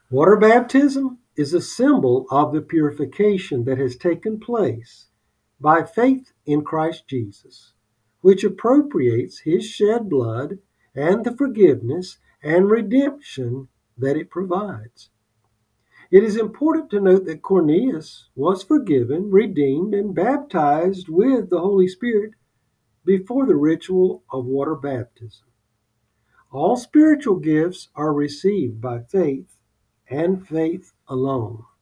Water baptism is a symbol of the purification that has taken place by faith in Christ Jesus, which appropriates his shed blood and the forgiveness and redemption that it provides. It is important to note that Cornelius was forgiven, redeemed, and baptized with the Holy Spirit before the ritual of water baptism. All spiritual gifts are received by faith and faith alone.